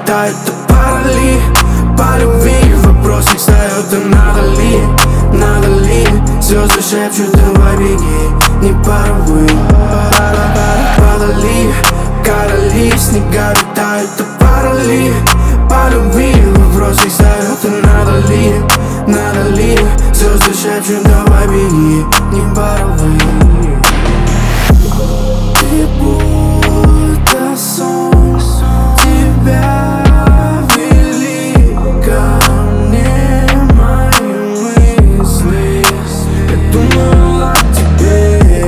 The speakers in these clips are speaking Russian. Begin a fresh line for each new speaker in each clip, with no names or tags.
витают, а пора ли? По любви вопросы встают, а надо ли? Звезды шепчут, давай беги, не пора вы. Падали короли, снега витают, а пора ли? По любви вопросы встают, а надо ли? Звезды шепчут, давай беги, не пора вы. Ты будто сон, тебя вели ко мне мои мысли. Я думал о тебе,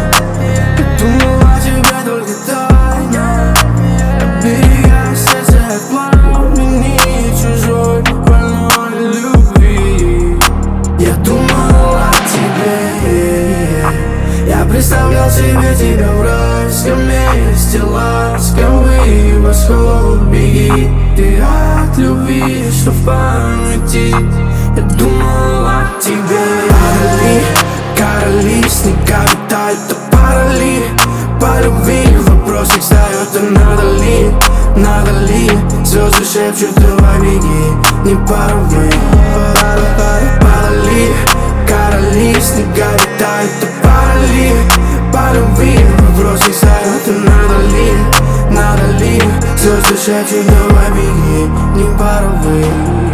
только тайно. Оберегая сердце от пламени чужой больной любви. Я думал о тебе, я представлял себе тебя в райском месте, ласковый восход. Беги ты от любви, что в памяти. Я думал о тебе. Падали короли, снега витают, а пора ли? По любви вопросы встают, а надо ли? Звезды шепчут, давай беги, не пора вы. Падали короли, снега витают, а пора ли? По любви вопросы встают, а надо ли? Звезды шепчут, давай беги, не пора вы.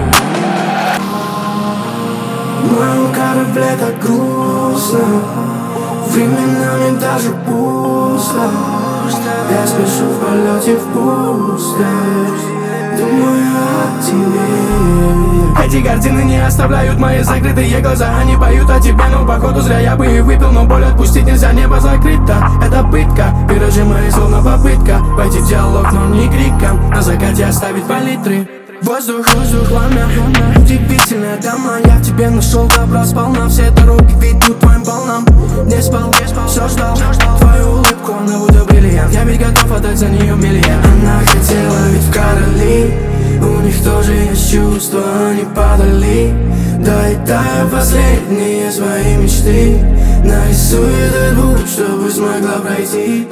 В моем корабле так грустно, временами даже пусто. Я спешу в полете в пустошь, думаю о тебе. Эти картины не оставляют мои закрытые глаза. Они поют о тебе, но походу зря я бы их выпил. Но боль отпустить нельзя, небо закрыто. Это пытка, виражи мои словно попытка войти в диалог, но не криком. На закате оставить палитры. Воздух, пламя, удивительная дама. Я в тебе нашел добро сполна. Все дороги ведут твоим волнам. Не спал, все ждал твою улыбку, она будто бриллиант. Я ведь готов отдать за нее миллион. Она хотела ведь в короли, у них тоже есть чувства, они падали. Доедая последние свои мечты, нарисует этот путь, чтобы смогла пройти.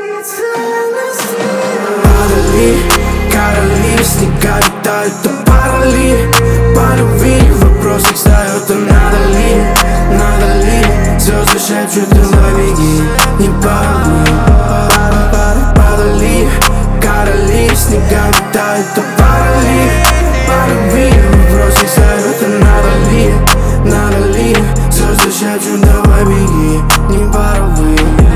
Падали короли, снега витают, а пора ли? По любви вопросы встают, а надо ли? Звезды шепчут, давай беги, не пора вы. Падали короли, снега витают, а пора ли? По любви вопросы встают, а надо ли? Звезды шепчут, давай беги, не пора вы.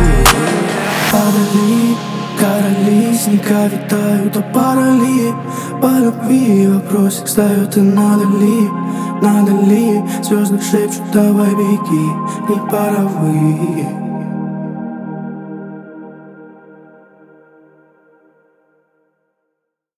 Падали короли, снега витают, а пора ли? По любви вопросик встает, и надо ли? Звезды шепчут, давай беги, не пора вы.